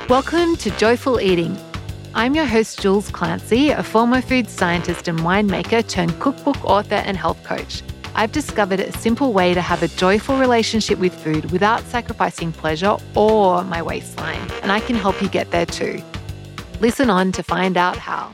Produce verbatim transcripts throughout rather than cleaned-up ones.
Welcome to Joyful Eating. I'm your host, Jules Clancy, a former food scientist and winemaker turned cookbook author and health coach. I've discovered a simple way to have a joyful relationship with food without sacrificing pleasure or my waistline, and I can help you get there too. Listen on to find out how.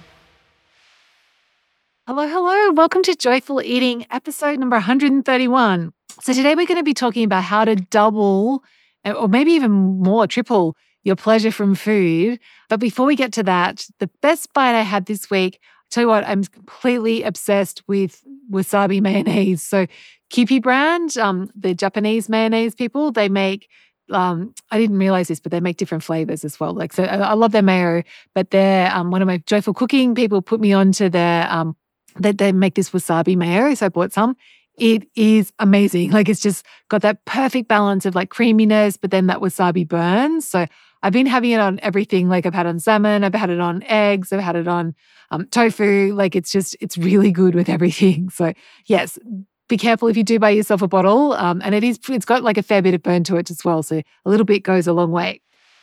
Hello, hello. Welcome to Joyful Eating, episode number one hundred thirty-one. So today we're going to be talking about how to double or maybe even more, triple your pleasure from food. But before we get to that, the best bite I had this week, I tell you what, I'm completely obsessed with wasabi mayonnaise. So Kewpie brand, um, the Japanese mayonnaise people, they make, um, I didn't realize this, but they make different flavors as well. Like, so I, I love their mayo, but they're, um, one of my joyful cooking people put me onto their, um, they, they make this wasabi mayo. So I bought some. It is amazing. Like, it's just got that perfect balance of like creaminess, but then that wasabi burns. So I've been having it on everything. Like, I've had it on salmon, I've had it on eggs, I've had it on um, tofu. Like, it's just, it's really good with everything. So yes, be careful if you do buy yourself a bottle. Um, and it is, it's got like a fair bit of burn to it as well. So a little bit goes a long way.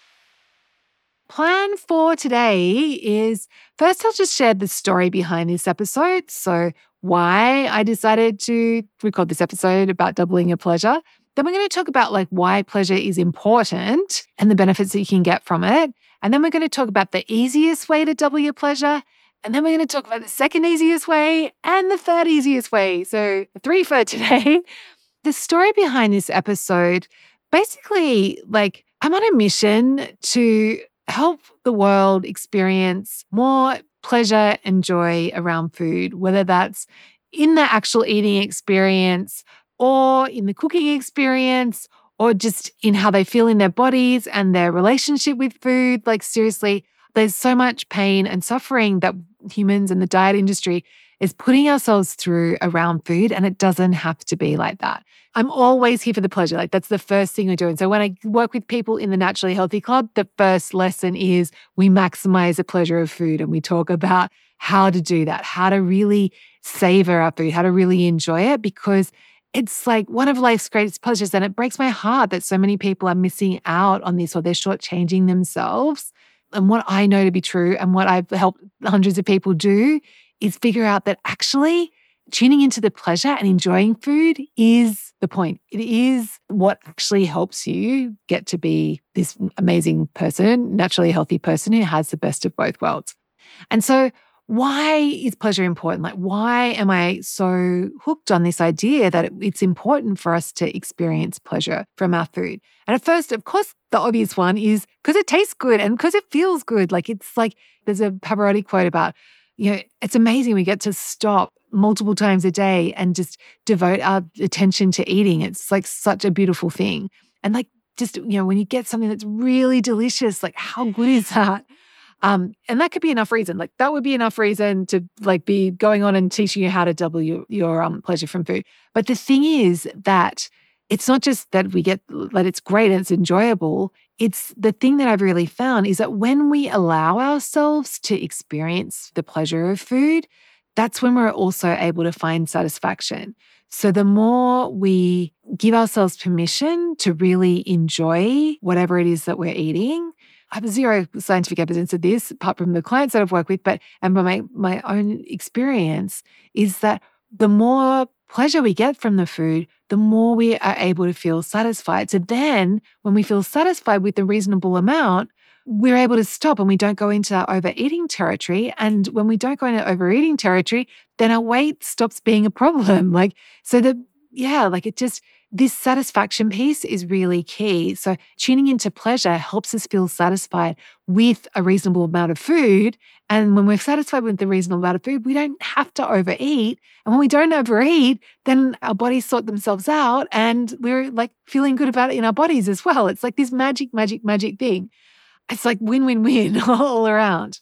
Plan for today is, first I'll just share the story behind this episode. So why I decided to record this episode about doubling your pleasure. Then we're going to talk about like why pleasure is important and the benefits that you can get from it. And then we're going to talk about the easiest way to double your pleasure. And then we're going to talk about the second easiest way and the third easiest way. So three for today. The story behind this episode, basically, like, I'm on a mission to help the world experience more pleasure and joy around food, whether that's in the actual eating experience or in the cooking experience or just in how they feel in their bodies and their relationship with food. Like, seriously, there's so much pain and suffering that humans and the diet industry is putting ourselves through around food, and it doesn't have to be like that. I'm always here for the pleasure. Like, that's the first thing I do. And so when I work with people in the Naturally Healthy Club, the first lesson is we maximize the pleasure of food, and we talk about how to do that, how to really savor our food, how to really enjoy it, because it's like one of life's greatest pleasures. And it breaks my heart that so many people are missing out on this, or they're shortchanging themselves. And what I know to be true and what I've helped hundreds of people do is figure out that actually tuning into the pleasure and enjoying food is the point. It is what actually helps you get to be this amazing person, naturally healthy person who has the best of both worlds. And so why is pleasure important? Like, why am I so hooked on this idea that it's important for us to experience pleasure from our food? And at first, of course, the obvious one is because it tastes good and because it feels good. Like, it's like there's a Pavarotti quote about, you know, it's amazing we get to stop multiple times a day and just devote our attention to eating. It's like such a beautiful thing. And like, just, you know, when you get something that's really delicious, like, how good is that? Um, and that could be enough reason. Like, that would be enough reason to like be going on and teaching you how to double your, your um, pleasure from food. But the thing is that it's not just that we get, that it's great and it's enjoyable. It's the thing that I've really found is that when we allow ourselves to experience the pleasure of food, that's when we're also able to find satisfaction. So the more we give ourselves permission to really enjoy whatever it is that we're eating, I have zero scientific evidence of this, apart from the clients that I've worked with, but and by my, my own experience, is that the more pleasure we get from the food, the more we are able to feel satisfied. So then when we feel satisfied with a reasonable amount, we're able to stop and we don't go into our overeating territory. And when we don't go into overeating territory, then our weight stops being a problem. Like, so the, yeah, like it just, this satisfaction piece is really key. So tuning into pleasure helps us feel satisfied with a reasonable amount of food. And when we're satisfied with the reasonable amount of food, we don't have to overeat. And when we don't overeat, then our bodies sort themselves out and we're like feeling good about it in our bodies as well. It's like this magic, magic, magic thing. It's like win, win, win all around.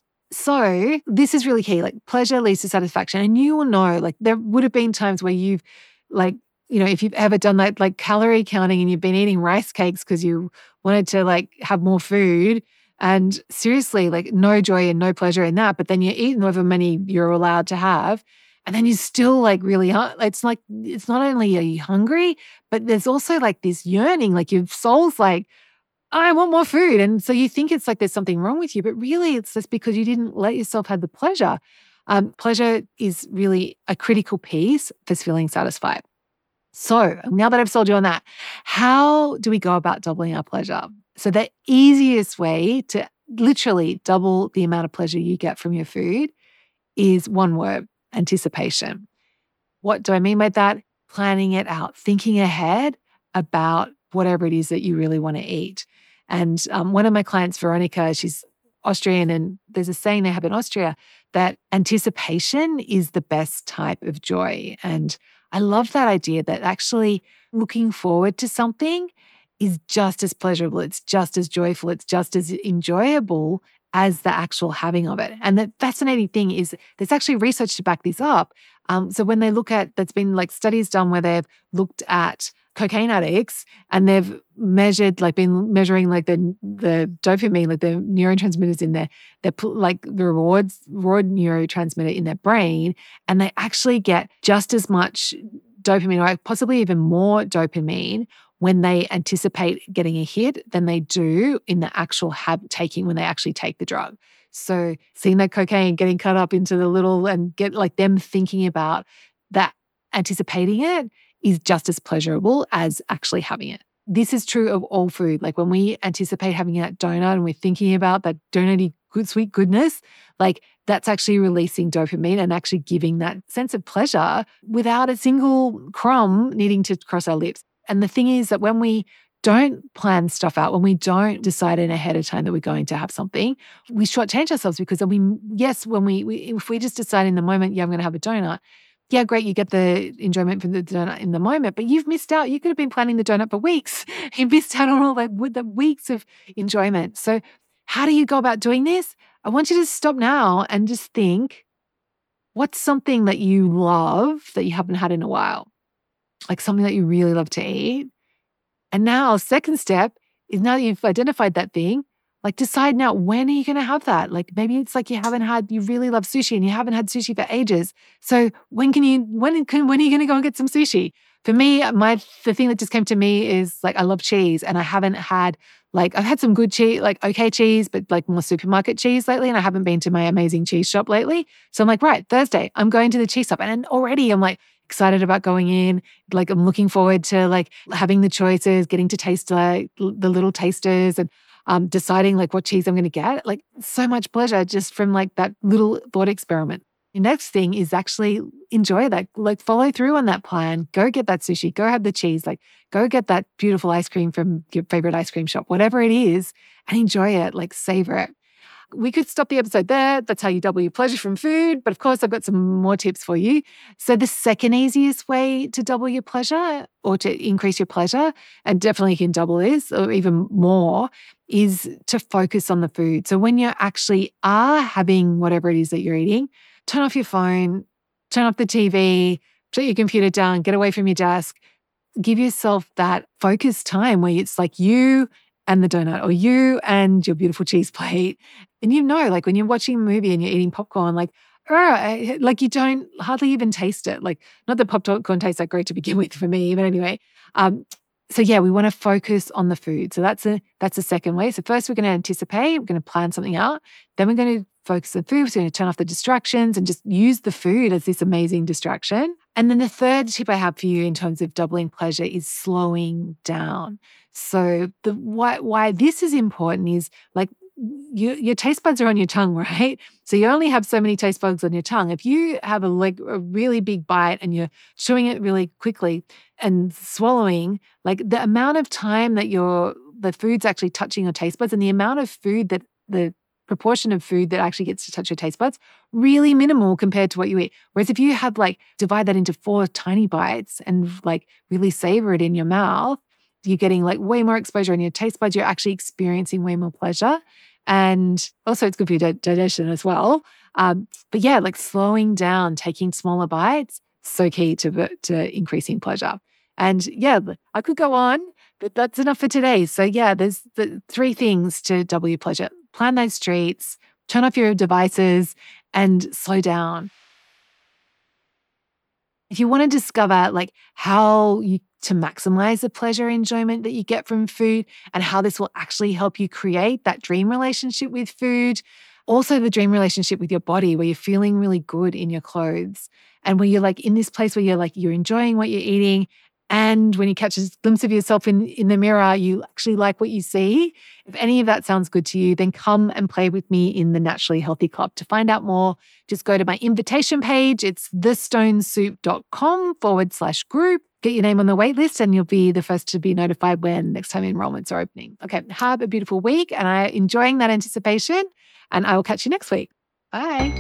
So this is really key. Like, pleasure leads to satisfaction. And you will know, like, there would have been times where you've like, you know, if you've ever done that like calorie counting and you've been eating rice cakes because you wanted to like have more food, and seriously, like, no joy and no pleasure in that, but then you're eating however many you're allowed to have, and then you're still like really, it's like, it's not only are you hungry, but there's also like this yearning, like your soul's like, I want more food. And so you think it's like there's something wrong with you, but really it's just because you didn't let yourself have the pleasure. Um, pleasure is really a critical piece for feeling satisfied. So now that I've sold you on that, how do we go about doubling our pleasure? So the easiest way to literally double the amount of pleasure you get from your food is one word: anticipation. What do I mean by that? Planning it out, thinking ahead about whatever it is that you really want to eat. And um, one of my clients, Veronica, she's Austrian, and there's a saying they have in Austria that anticipation is the best type of joy. And I love that idea that actually looking forward to something is just as pleasurable, it's just as joyful, it's just as enjoyable as the actual having of it. And the fascinating thing is there's actually research to back this up. Um, so when they look at, there's been like studies done where they've looked at cocaine addicts and they've measured, like been measuring like the the dopamine, like the neurotransmitters in their, their like the rewards, reward neurotransmitter in their brain, and they actually get just as much dopamine or possibly even more dopamine when they anticipate getting a hit than they do in the actual hab taking when they actually take the drug. So seeing that cocaine getting cut up into the little and get like them thinking about that, anticipating it is just as pleasurable as actually having it. This is true of all food. Like when we anticipate having that donut and we're thinking about that donut-y good, sweet goodness, like that's actually releasing dopamine and actually giving that sense of pleasure without a single crumb needing to cross our lips. And the thing is that when we don't plan stuff out, when we don't decide in ahead of time that we're going to have something, we shortchange ourselves because then we, yes, when we, we if we just decide in the moment, yeah, I'm going to have a donut, yeah, great, you get the enjoyment from the donut in the moment, but you've missed out. You could have been planning the donut for weeks. You missed out on all that with the weeks of enjoyment. So how do you go about doing this? I want you to stop now and just think, what's something that you love that you haven't had in a while? Like something that you really love to eat. And now, second step is now that you've identified that thing, like decide now, when are you going to have that? Like maybe it's like you haven't had, you really love sushi and you haven't had sushi for ages. So when can you, when can, when are you going to go and get some sushi? For me, my, the thing that just came to me is like, I love cheese and I haven't had like, I've had some good cheese, like okay cheese, but like more supermarket cheese lately. And I haven't been to my amazing cheese shop lately. So I'm like, right, Thursday, I'm going to the cheese shop. And already I'm like, excited about going in. Like I'm looking forward to like having the choices, getting to taste like the little tasters and um, deciding like what cheese I'm going to get. Like so much pleasure just from like that little thought experiment. The next thing is actually enjoy that, like follow through on that plan. Go get that sushi, go have the cheese, like go get that beautiful ice cream from your favorite ice cream shop, whatever it is, and enjoy it, like savor it. We could stop the episode there. That's how you double your pleasure from food. But of course, I've got some more tips for you. So the second easiest way to double your pleasure or to increase your pleasure, and definitely you can double this or even more, is to focus on the food. So when you actually are having whatever it is that you're eating, turn off your phone, turn off the T V, shut your computer down, get away from your desk. Give yourself that focused time where it's like you and the donut or you and your beautiful cheese plate. And you know, like when you're watching a movie and you're eating popcorn, like, uh, like you don't hardly even taste it. Like not that popcorn tastes that great to begin with for me, but anyway. Um, so yeah, we want to focus on the food. So that's a that's the second way. So first we're going to anticipate, we're going to plan something out. Then we're going to focus on food. We're going to turn off the distractions and just use the food as this amazing distraction. And then the third tip I have for you in terms of doubling pleasure is slowing down. So the why why this is important is like you, your taste buds are on your tongue, right? So you only have so many taste buds on your tongue. If you have a like a really big bite and you're chewing it really quickly and swallowing, like the amount of time that your the food's actually touching your taste buds and the amount of food that the proportion of food that actually gets to touch your taste buds, really minimal compared to what you eat. Whereas if you have like divide that into four tiny bites and like really savor it in your mouth, you're getting like way more exposure in your taste buds. You're actually experiencing way more pleasure. And also it's good for your digestion as well. Um, but yeah, like slowing down, taking smaller bites, so key to, to increasing pleasure. And yeah, I could go on, but that's enough for today. So yeah, there's the three things to double your pleasure. Plan those treats, turn off your devices, and slow down. If you want to discover like how you to maximize the pleasure and enjoyment that you get from food, and how this will actually help you create that dream relationship with food. Also, the dream relationship with your body, where you're feeling really good in your clothes and where you're like in this place where you're like, you're enjoying what you're eating. And when you catch a glimpse of yourself in, in the mirror, you actually like what you see. If any of that sounds good to you, then come and play with me in the Naturally Healthy Club. To find out more, just go to my invitation page. It's thestonesoup.com forward slash group. Get your name on the wait list and you'll be the first to be notified when next time enrollments are opening. Okay, have a beautiful week and I'm enjoying that anticipation, and I will catch you next week. Bye.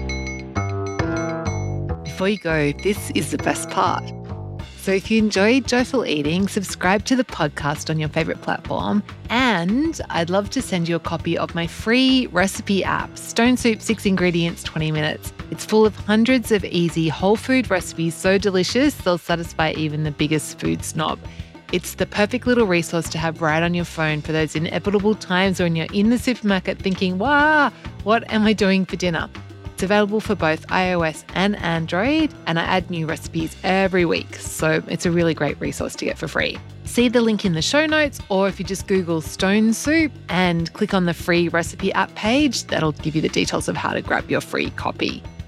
Before you go, this is the best part. So if you enjoyed Joyful Eating, subscribe to the podcast on your favorite platform. And I'd love to send you a copy of my free recipe app, Stone Soup, six ingredients, twenty minutes. It's full of hundreds of easy whole food recipes so delicious they'll satisfy even the biggest food snob. It's the perfect little resource to have right on your phone for those inevitable times when you're in the supermarket thinking, wow, what am I doing for dinner? It's available for both iOS and Android, and I add new recipes every week, so it's a really great resource to get for free. See the link in the show notes, or if you just Google Stone Soup and click on the free recipe app page, that'll give you the details of how to grab your free copy.